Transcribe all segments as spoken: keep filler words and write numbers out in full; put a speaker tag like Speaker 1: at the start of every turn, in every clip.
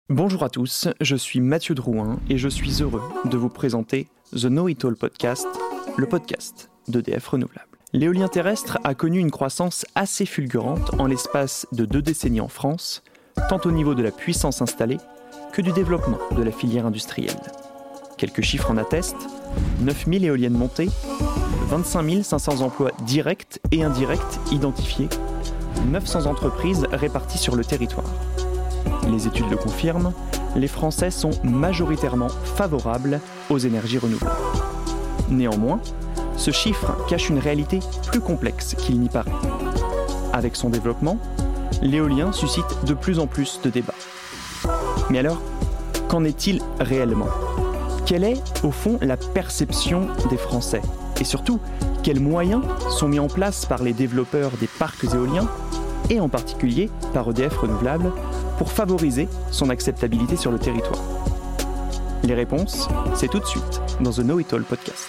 Speaker 1: Bonjour à tous, je suis Mathieu Drouin et je suis heureux de vous présenter The Know-It-All Podcast, le podcast d'E D F Renouvelables. L'éolien terrestre a connu une croissance assez fulgurante en l'espace de deux décennies en France, tant au niveau de la puissance installée que du développement de la filière industrielle. Quelques chiffres en attestent, neuf mille éoliennes montées, vingt-cinq mille cinq cents emplois directs et indirects identifiés, neuf cents entreprises réparties sur le territoire. Les études le confirment, les Français sont majoritairement favorables aux énergies renouvelables. Néanmoins, ce chiffre cache une réalité plus complexe qu'il n'y paraît. Avec son développement, l'éolien suscite de plus en plus de débats. Mais alors, qu'en est-il réellement ? Quelle est, au fond, la perception des Français ? Et surtout, quels moyens sont mis en place par les développeurs des parcs éoliens, et en particulier par E D F Renouvelables, pour favoriser son acceptabilité sur le territoire ? Les réponses, c'est tout de suite dans The Know-It-All Podcast.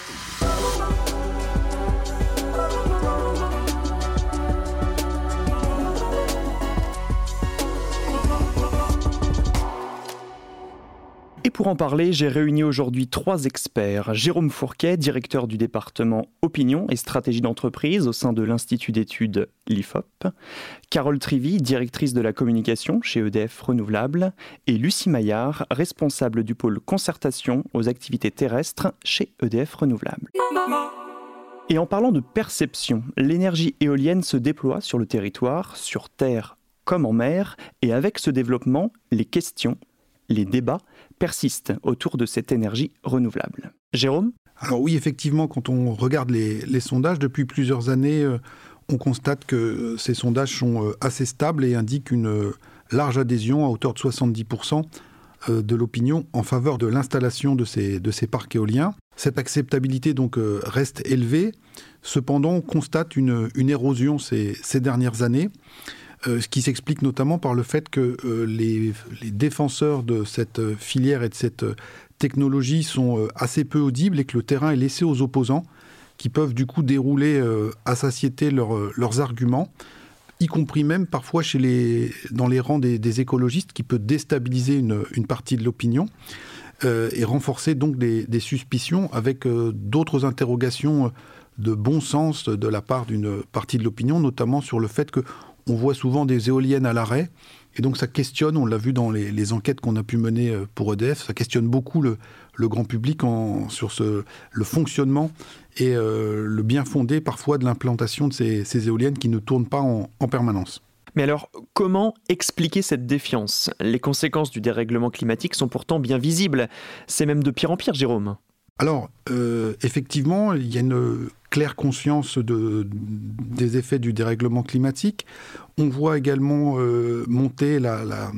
Speaker 1: Et pour en parler, j'ai réuni aujourd'hui trois experts. Jérôme Fourquet, directeur du département Opinion et stratégie d'entreprise au sein de l'Institut d'études l'I F O P. Carole Trivy, directrice de la communication chez E D F Renouvelables. Et Lucie Maillard, responsable du pôle concertation aux activités terrestres chez E D F Renouvelables. Et en parlant de perception, l'énergie éolienne se déploie sur le territoire, sur terre comme en mer. Et avec ce développement, les questions, les débats persistent autour de cette énergie renouvelable. Jérôme ?
Speaker 2: Alors oui, effectivement, quand on regarde les, les sondages, depuis plusieurs années, euh, on constate que ces sondages sont euh, assez stables et indiquent une euh, large adhésion à hauteur de soixante-dix pour cent euh, de l'opinion en faveur de l'installation de ces, de ces parcs éoliens. Cette acceptabilité donc euh, reste élevée. Cependant, on constate une, une érosion ces, ces dernières années. Euh, ce qui s'explique notamment par le fait que euh, les, les défenseurs de cette euh, filière et de cette euh, technologie sont euh, assez peu audibles et que le terrain est laissé aux opposants qui peuvent du coup dérouler euh, à satiété leur, euh, leurs arguments, y compris même parfois chez les, dans les rangs des, des écologistes, qui peut déstabiliser une, une partie de l'opinion euh, et renforcer donc des, des suspicions avec euh, d'autres interrogations de bon sens de la part d'une partie de l'opinion, notamment sur le fait que on voit souvent des éoliennes à l'arrêt, et donc ça questionne, on l'a vu dans les, les enquêtes qu'on a pu mener pour E D F, ça questionne beaucoup le, le grand public en, sur ce, le fonctionnement et euh, le bien fondé parfois de l'implantation de ces, ces éoliennes qui ne tournent pas en, en permanence.
Speaker 1: Mais alors, comment expliquer cette défiance ? Les conséquences du dérèglement climatique sont pourtant bien visibles. C'est même de pire en pire, Jérôme.
Speaker 2: Alors, euh, effectivement, il y a une claire conscience de, des effets du dérèglement climatique. On voit également euh, monter la, la,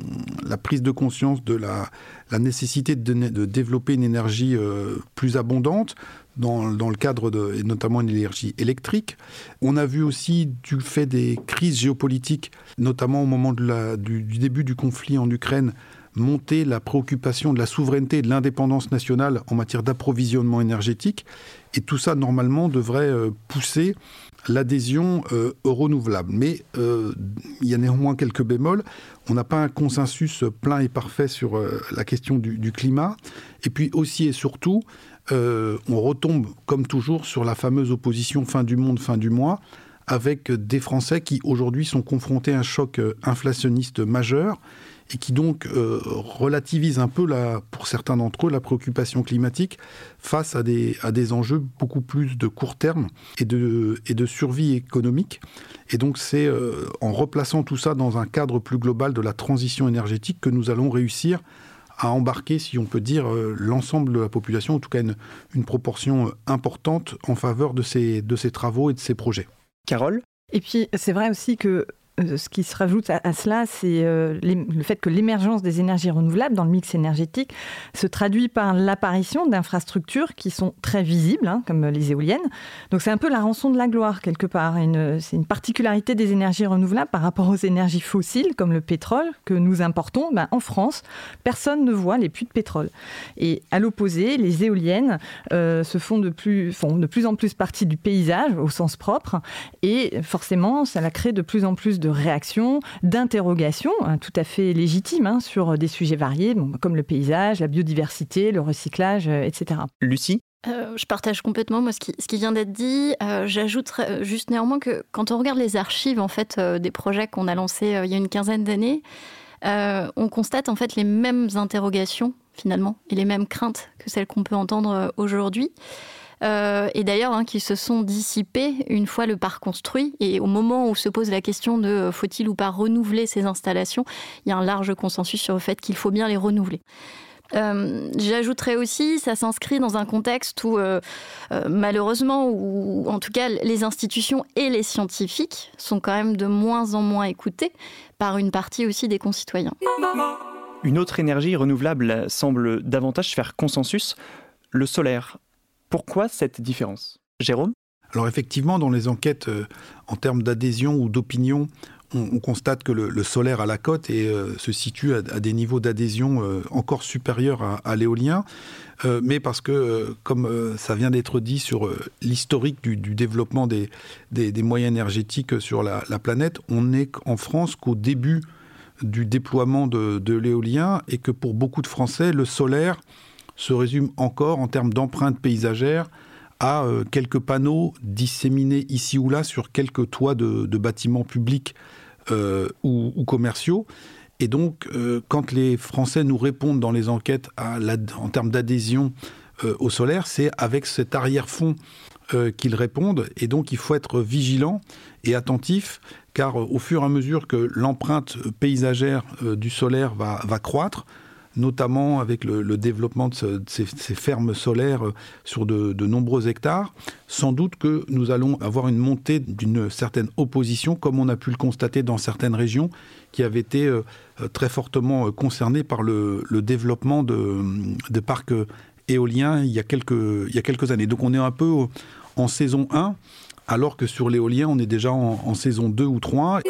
Speaker 2: la prise de conscience de la, la nécessité de, de développer une énergie euh, plus abondante, dans, dans le cadre de, et notamment une énergie électrique. On a vu aussi, du fait des crises géopolitiques, notamment au moment de la, du, du début du conflit en Ukraine, monter la préoccupation de la souveraineté et de l'indépendance nationale en matière d'approvisionnement énergétique. Et tout ça, normalement, devrait euh, pousser l'adhésion euh, aux renouvelables. Mais euh, il y a néanmoins quelques bémols. On n'a pas un consensus plein et parfait sur euh, la question du, du climat. Et puis aussi et surtout, euh, on retombe, comme toujours, sur la fameuse opposition fin du monde, fin du mois, avec des Français qui, aujourd'hui, sont confrontés à un choc inflationniste majeur et qui donc euh, relativise un peu, la, pour certains d'entre eux, la préoccupation climatique face à des, à des enjeux beaucoup plus de court terme et de, et de survie économique. Et donc c'est euh, en replaçant tout ça dans un cadre plus global de la transition énergétique que nous allons réussir à embarquer, si on peut dire, euh, l'ensemble de la population, en tout cas une, une proportion importante en faveur de ces, de ces travaux et de ces projets.
Speaker 1: Carole ?
Speaker 3: Et puis c'est vrai aussi que ce qui se rajoute à, à cela, c'est euh, le fait que l'émergence des énergies renouvelables dans le mix énergétique se traduit par l'apparition d'infrastructures qui sont très visibles, hein, comme les éoliennes. Donc c'est un peu la rançon de la gloire, quelque part. Une, c'est une particularité des énergies renouvelables par rapport aux énergies fossiles, comme le pétrole, que nous importons. Ben, en France, personne ne voit les puits de pétrole. Et à l'opposé, les éoliennes euh, se font de, plus, font de plus en plus partie du paysage, au sens propre, et forcément, ça crée de plus en plus de réaction, d'interrogation, hein, tout à fait légitime, hein, sur des sujets variés, bon, comme le paysage, la biodiversité, le recyclage, euh, et cetera.
Speaker 1: Lucie ?
Speaker 4: Euh, je partage complètement moi, ce, qui, ce qui vient d'être dit. Euh, j'ajouterais juste néanmoins que quand on regarde les archives en fait, euh, des projets qu'on a lancés euh, il y a une quinzaine d'années, euh, on constate en fait les mêmes interrogations finalement et les mêmes craintes que celles qu'on peut entendre euh, aujourd'hui. Euh, et d'ailleurs, hein, qui se sont dissipées une fois le parc construit. Et au moment où se pose la question de euh, faut-il ou pas renouveler ces installations, il y a un large consensus sur le fait qu'il faut bien les renouveler. Euh, j'ajouterais aussi, ça s'inscrit dans un contexte où, euh, euh, malheureusement, ou en tout cas, les institutions et les scientifiques sont quand même de moins en moins écoutés par une partie aussi des concitoyens.
Speaker 1: Une autre énergie renouvelable semble davantage faire consensus, le solaire. Pourquoi cette différence ? Jérôme ?
Speaker 2: Alors effectivement, dans les enquêtes euh, en termes d'adhésion ou d'opinion, on, on constate que le, le solaire à la cote et, euh, se situe à, à des niveaux d'adhésion euh, encore supérieurs à, à l'éolien. Euh, mais parce que, euh, comme euh, ça vient d'être dit sur euh, l'historique du, du développement des, des, des moyens énergétiques sur la, la planète, on n'est en France qu'au début du déploiement de, de l'éolien et que pour beaucoup de Français, le solaire se résume encore en termes d'empreinte paysagère à euh, quelques panneaux disséminés ici ou là sur quelques toits de, de bâtiments publics euh, ou, ou commerciaux. Et donc, euh, quand les Français nous répondent dans les enquêtes à la, en termes d'adhésion euh, au solaire, c'est avec cet arrière-fond euh, qu'ils répondent. Et donc, il faut être vigilant et attentif, car euh, au fur et à mesure que l'empreinte paysagère euh, du solaire va, va croître, notamment avec le, le développement de, ce, de ces, ces fermes solaires sur de, de nombreux hectares, sans doute que nous allons avoir une montée d'une certaine opposition, comme on a pu le constater dans certaines régions qui avaient été euh, très fortement concernées par le, le développement de, de parcs éoliens il y a quelques, il y a quelques années. Donc on est un peu en saison un, alors que sur l'éolien, on est déjà en, en saison deux ou trois.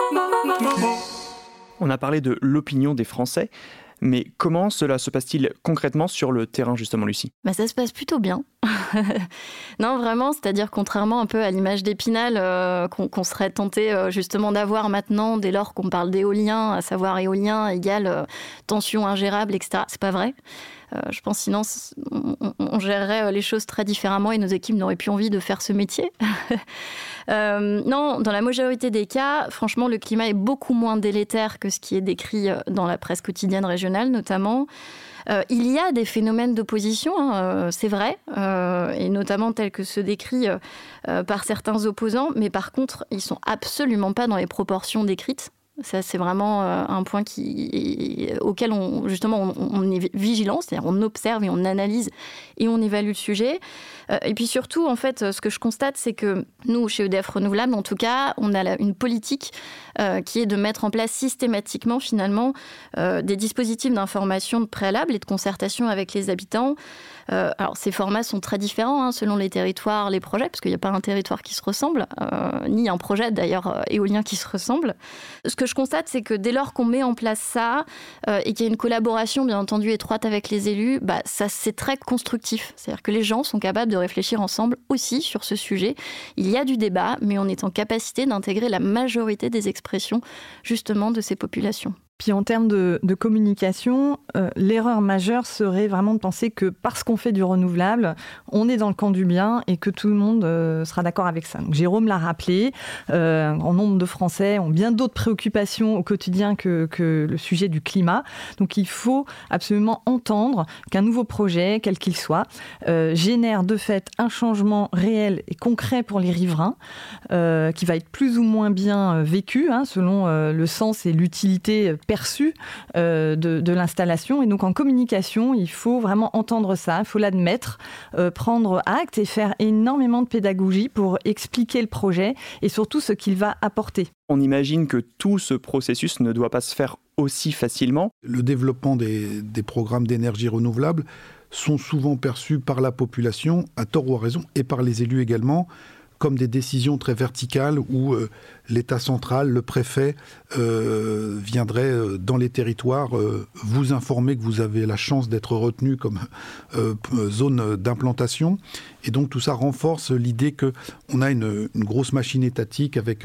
Speaker 1: On a parlé de l'opinion des Français. Mais comment cela se passe-t-il concrètement sur le terrain, justement, Lucie ?
Speaker 4: Bah, ça se passe plutôt bien. Non, vraiment, c'est-à-dire contrairement un peu à l'image d'Épinal euh, qu'on, qu'on serait tenté euh, justement d'avoir maintenant, dès lors qu'on parle d'éolien, à savoir éolien égale euh, tension ingérable, et cetera. C'est pas vrai. Euh, je pense sinon on, on, on gérerait les choses très différemment et nos équipes n'auraient plus envie de faire ce métier. euh, non, dans la majorité des cas, franchement, le climat est beaucoup moins délétère que ce qui est décrit dans la presse quotidienne régionale, notamment. Euh, il y a des phénomènes d'opposition, hein, euh, c'est vrai, euh, et notamment tels que ceux décrits euh, par certains opposants, mais par contre, ils ne sont absolument pas dans les proportions décrites. Ça, c'est vraiment euh, un point qui, auquel on, justement on, on est vigilant, c'est-à-dire on observe et on analyse et on évalue le sujet. Euh, et puis surtout, en fait, ce que je constate, c'est que nous, chez E D F Renouvelables, en tout cas, on a la, une politique euh, qui est de mettre en place systématiquement, finalement, euh, des dispositifs d'information de préalable et de concertation avec les habitants. Euh, alors, ces formats sont très différents hein, selon les territoires, les projets, parce qu'il n'y a pas un territoire qui se ressemble, euh, ni un projet d'ailleurs éolien qui se ressemble. Ce que je constate, c'est que dès lors qu'on met en place ça euh, et qu'il y a une collaboration, bien entendu, étroite avec les élus, bah, ça, c'est très constructif. C'est-à-dire que les gens sont capables de réfléchir ensemble aussi sur ce sujet. Il y a du débat, mais on est en capacité d'intégrer la majorité des expressions, justement, de ces populations.
Speaker 3: Puis en termes de, de communication, euh, l'erreur majeure serait vraiment de penser que parce qu'on fait du renouvelable, on est dans le camp du bien et que tout le monde euh, sera d'accord avec ça. Donc, Jérôme l'a rappelé, euh, un nombre de Français ont bien d'autres préoccupations au quotidien que, que le sujet du climat. Donc il faut absolument entendre qu'un nouveau projet, quel qu'il soit, euh, génère de fait un changement réel et concret pour les riverains, euh, qui va être plus ou moins bien vécu, hein, selon euh, le sens et l'utilité perçu euh, de, de l'installation. Et donc en communication, il faut vraiment entendre ça, il faut l'admettre, euh, prendre acte et faire énormément de pédagogie pour expliquer le projet et surtout ce qu'il va apporter.
Speaker 1: On imagine que tout ce processus ne doit pas se faire aussi facilement.
Speaker 2: Le développement des, des programmes d'énergie renouvelable sont souvent perçus par la population, à tort ou à raison, et par les élus également, comme des décisions très verticales où euh, l'État central, le préfet, euh, viendrait euh, dans les territoires euh, vous informer que vous avez la chance d'être retenu comme euh, zone d'implantation. Et donc tout ça renforce l'idée qu'on a une, une grosse machine étatique avec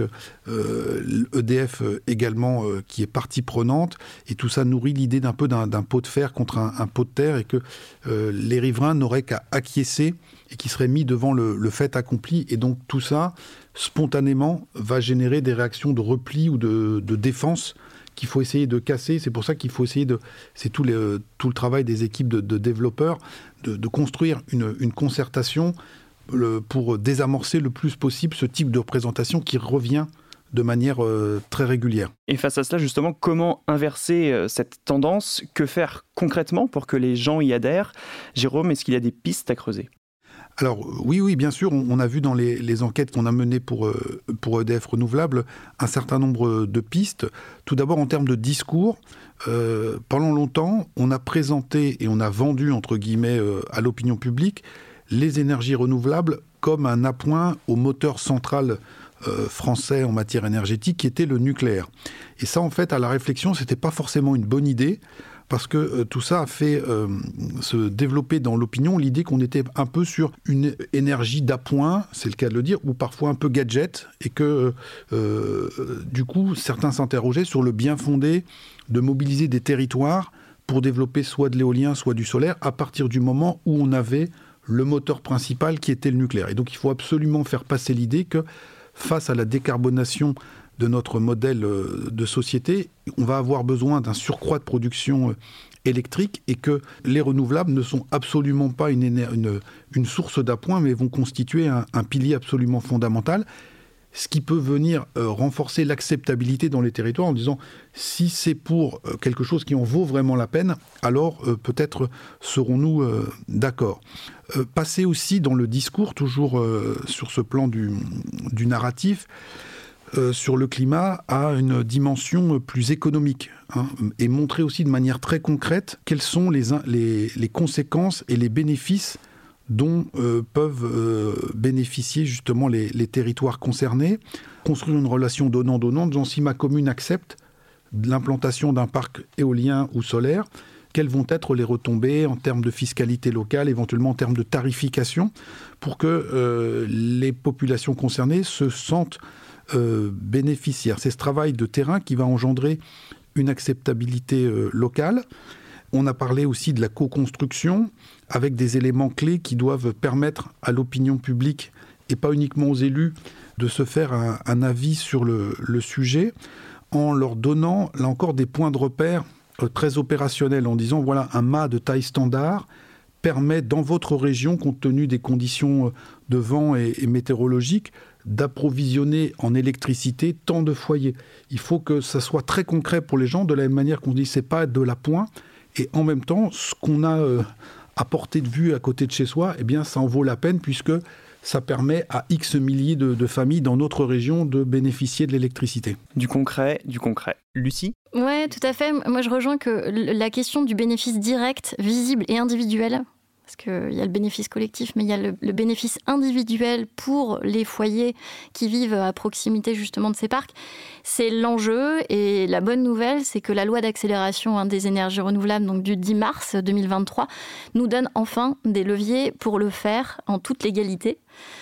Speaker 2: euh, E D F également euh, qui est partie prenante. Et tout ça nourrit l'idée d'un peu d'un, d'un pot de fer contre un, un pot de terre et que euh, les riverains n'auraient qu'à acquiescer et qui seraient mis devant le, le fait accompli. Et donc tout ça, spontanément, va générer des réactions de repli ou de, de défense qu'il faut essayer de casser. C'est pour ça qu'il faut essayer de... C'est tout, les, tout le travail des équipes de, de développeurs, de, de construire une, une concertation le, pour désamorcer le plus possible ce type de représentation qui revient de manière euh, très régulière.
Speaker 1: Et face à cela, justement, comment inverser euh, cette tendance ? Que faire concrètement pour que les gens y adhèrent ? Jérôme, est-ce qu'il y a des pistes à creuser ?
Speaker 2: Alors oui, oui, bien sûr, on, on a vu dans les, les enquêtes qu'on a menées pour, euh, pour E D F Renouvelable un certain nombre de pistes. Tout d'abord en termes de discours, euh, pendant longtemps, on a présenté et on a vendu, entre guillemets, euh, à l'opinion publique, les énergies renouvelables comme un appoint au moteur central euh, français en matière énergétique qui était le nucléaire. Et ça, en fait, à la réflexion, c'était pas forcément une bonne idée. Parce que euh, tout ça a fait euh, se développer dans l'opinion l'idée qu'on était un peu sur une énergie d'appoint, c'est le cas de le dire, ou parfois un peu gadget, et que euh, du coup, certains s'interrogeaient sur le bien fondé de mobiliser des territoires pour développer soit de l'éolien, soit du solaire, à partir du moment où on avait le moteur principal qui était le nucléaire. Et donc il faut absolument faire passer l'idée que face à la décarbonation de notre modèle de société, on va avoir besoin d'un surcroît de production électrique et que les renouvelables ne sont absolument pas une, une, une source d'appoint, mais vont constituer un, un pilier absolument fondamental, ce qui peut venir euh, renforcer l'acceptabilité dans les territoires en disant si c'est pour euh, quelque chose qui en vaut vraiment la peine, alors euh, peut-être serons-nous euh, d'accord. Euh, passer aussi dans le discours, toujours euh, sur ce plan du, du narratif, Euh, sur le climat a une dimension plus économique hein, et montrer aussi de manière très concrète quelles sont les, les, les conséquences et les bénéfices dont euh, peuvent euh, bénéficier justement les, les territoires concernés. Construire une relation donnant-donnant, disant si ma commune accepte l'implantation d'un parc éolien ou solaire, quelles vont être les retombées en termes de fiscalité locale, éventuellement en termes de tarification, pour que euh, les populations concernées se sentent Euh, bénéficiaires. C'est ce travail de terrain qui va engendrer une acceptabilité euh, locale. On a parlé aussi de la co-construction avec des éléments clés qui doivent permettre à l'opinion publique et pas uniquement aux élus de se faire un, un avis sur le, le sujet en leur donnant là encore des points de repère euh, très opérationnels en disant voilà un mât de taille standard permet dans votre région compte tenu des conditions de vent et, et météorologiques d'approvisionner en électricité tant de foyers. Il faut que ça soit très concret pour les gens, de la même manière qu'on dit c'est pas de l'appoint, et en même temps, ce qu'on a euh, à portée de vue à côté de chez soi, eh bien, ça en vaut la peine puisque ça permet à X milliers de, de familles dans notre région de bénéficier de l'électricité.
Speaker 1: Du concret, du concret. Lucie ?
Speaker 4: Oui, tout à fait. Moi, je rejoins que la question du bénéfice direct, visible et individuel, parce qu'il y a le bénéfice collectif, mais il y a le, le bénéfice individuel pour les foyers qui vivent à proximité justement de ces parcs. C'est l'enjeu, et la bonne nouvelle, c'est que la loi d'accélération hein, des énergies renouvelables, donc du dix mars deux mille vingt-trois, nous donne enfin des leviers pour le faire en toute légalité.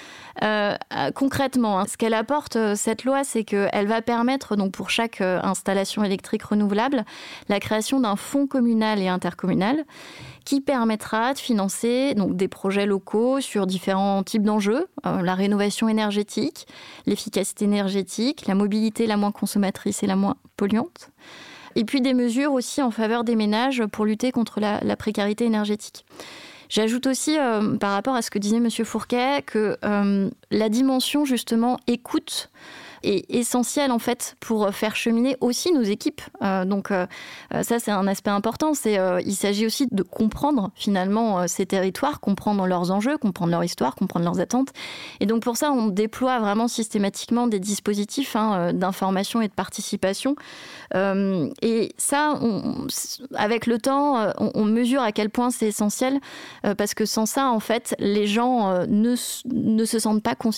Speaker 4: Euh, concrètement, hein, ce qu'elle apporte, cette loi, c'est qu'elle va permettre, donc, pour chaque euh, installation électrique renouvelable, la création d'un fonds communal et intercommunal qui permettra de financer donc, des projets locaux sur différents types d'enjeux, euh, la rénovation énergétique, l'efficacité énergétique, la mobilité la moins consommatrice et la moins polluante, et puis des mesures aussi en faveur des ménages pour lutter contre la, la précarité énergétique. J'ajoute aussi, euh, par rapport à ce que disait M. Fourquet, que euh, la dimension, justement, écoute est essentielle, en fait, pour faire cheminer aussi nos équipes. Euh, donc, euh, ça, c'est un aspect important. C'est, euh, il s'agit aussi de comprendre, finalement, euh, ces territoires, comprendre leurs enjeux, comprendre leur histoire, comprendre leurs attentes. Et donc, pour ça, on déploie vraiment systématiquement des dispositifs hein, d'information et de participation. Euh, et ça, on, avec le temps, on, on mesure à quel point c'est essentiel, euh, parce que sans ça, en fait, les gens euh, ne, ne se sentent pas considérés.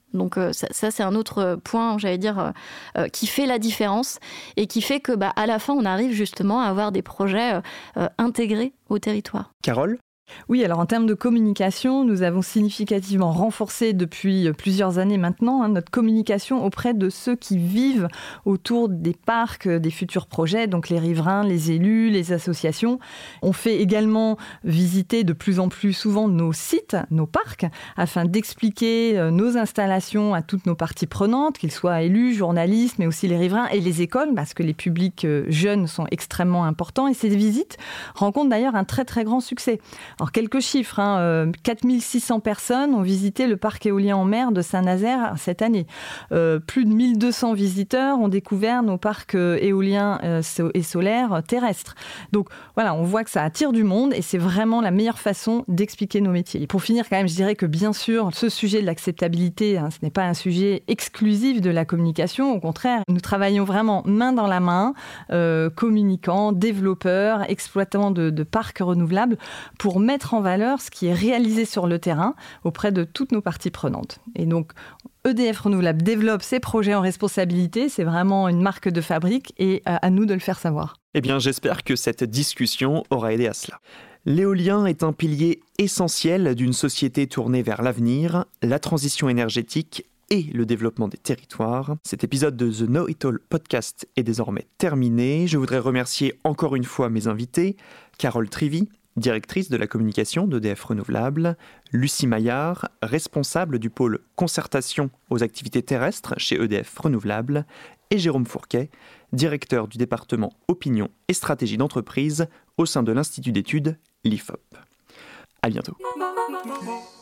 Speaker 4: Donc euh, ça, ça, c'est un autre point, j'allais dire, euh, qui fait la différence et qui fait que, bah, à la fin, on arrive justement à avoir des projets euh, intégrés au territoire.
Speaker 1: Carole ?
Speaker 3: Oui, alors en termes de communication, nous avons significativement renforcé depuis plusieurs années maintenant hein, notre communication auprès de ceux qui vivent autour des parcs, des futurs projets, donc les riverains, les élus, les associations. On fait également visiter de plus en plus souvent nos sites, nos parcs, afin d'expliquer nos installations à toutes nos parties prenantes, qu'ils soient élus, journalistes, mais aussi les riverains et les écoles, parce que les publics jeunes sont extrêmement importants. Et ces visites rencontrent d'ailleurs un très très grand succès. Alors, quelques chiffres, hein, euh, quatre mille six cents personnes ont visité le parc éolien en mer de Saint-Nazaire cette année. Euh, plus de mille deux cents visiteurs ont découvert nos parcs euh, éoliens euh, et solaires euh, terrestres. Donc, voilà, on voit que ça attire du monde et c'est vraiment la meilleure façon d'expliquer nos métiers. Et pour finir, quand même, je dirais que bien sûr, ce sujet de l'acceptabilité, hein, ce n'est pas un sujet exclusif de la communication. Au contraire, nous travaillons vraiment main dans la main, euh, communicants, développeurs, exploitants de, de parcs renouvelables, pour mettre en valeur ce qui est réalisé sur le terrain auprès de toutes nos parties prenantes. Et donc, E D F Renouvelables développe ses projets en responsabilité, c'est vraiment une marque de fabrique et à nous de le faire savoir.
Speaker 1: Eh bien, j'espère que cette discussion aura aidé à cela. L'éolien est un pilier essentiel d'une société tournée vers l'avenir, la transition énergétique et le développement des territoires. Cet épisode de The Know It All podcast est désormais terminé. Je voudrais remercier encore une fois mes invités, Carole Trivy, directrice de la communication d'E D F Renouvelables, Lucie Maillard, responsable du pôle concertation aux activités terrestres chez E D F Renouvelables, et Jérôme Fourquet, directeur du département opinion et stratégie d'entreprise au sein de l'Institut d'études l'I F O P. À bientôt.